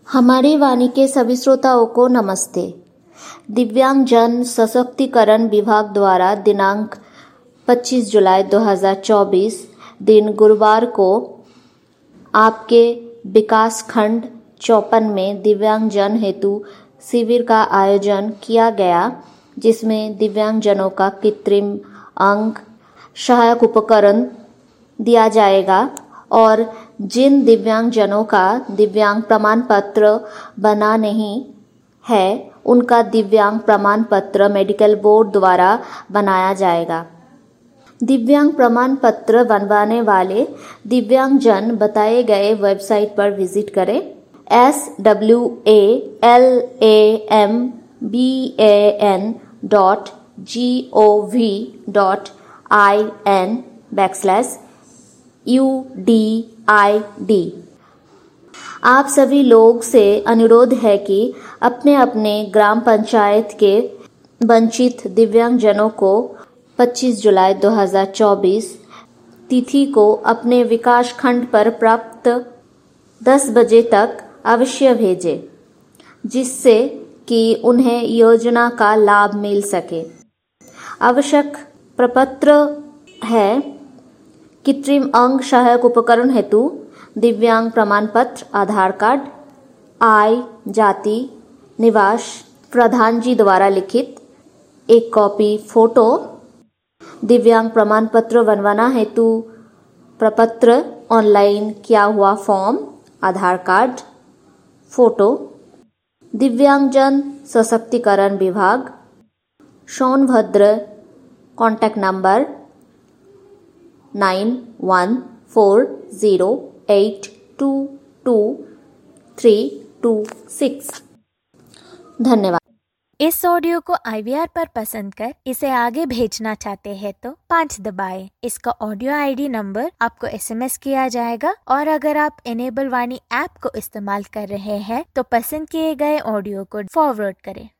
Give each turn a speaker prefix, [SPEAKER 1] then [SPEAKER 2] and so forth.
[SPEAKER 1] हमारी वाणी के सभी श्रोताओं को नमस्ते। दिव्यांग जन सशक्तिकरण विभाग द्वारा दिनांक 25 जुलाई 2024 दिन गुरुवार को आपके विकास खंड 54 में दिव्यांग जन हेतु शिविर का आयोजन किया गया, जिसमें दिव्यांग जनों का कृत्रिम अंग सहायक उपकरण दिया जाएगा और जिन दिव्यांग जनों का दिव्यांग प्रमाण पत्र बना नहीं है, उनका दिव्यांग प्रमाण पत्र मेडिकल बोर्ड द्वारा बनाया जाएगा। दिव्यांग प्रमाण पत्र बनवाने वाले दिव्यांग जन बताए गए वेबसाइट पर विजिट करें swlamban.gov.in/UDID। आप सभी लोग से अनुरोध है कि अपने अपने ग्राम पंचायत के वंचित दिव्यांग जनों को 25 जुलाई 2024 तिथि को अपने विकास खंड पर प्राप्त 10 बजे तक अवश्य भेजें, जिससे कि उन्हें योजना का लाभ मिल सके। आवश्यक प्रपत्र है कृत्रिम अंग सहायक उपकरण हेतु दिव्यांग प्रमाण पत्र, आधार कार्ड, आय, जाति, निवास, प्रधान जी द्वारा लिखित एक कॉपी फोटो। दिव्यांग प्रमाण पत्र बनवाना हेतु प्रपत्र ऑनलाइन किया हुआ फॉर्म, आधार कार्ड, फोटो। दिव्यांगजन सशक्तिकरण विभाग, सोनभद्र, कॉन्टैक्ट नंबर 9140822326। धन्यवाद।
[SPEAKER 2] इस ऑडियो को IVR पर पसंद कर इसे आगे भेजना चाहते हैं तो 5 दबाएं। इसका ऑडियो ID नंबर आपको SMS किया जाएगा और अगर आप इनेबल वाणी ऐप को इस्तेमाल कर रहे हैं तो पसंद किए गए ऑडियो को फॉरवर्ड करें।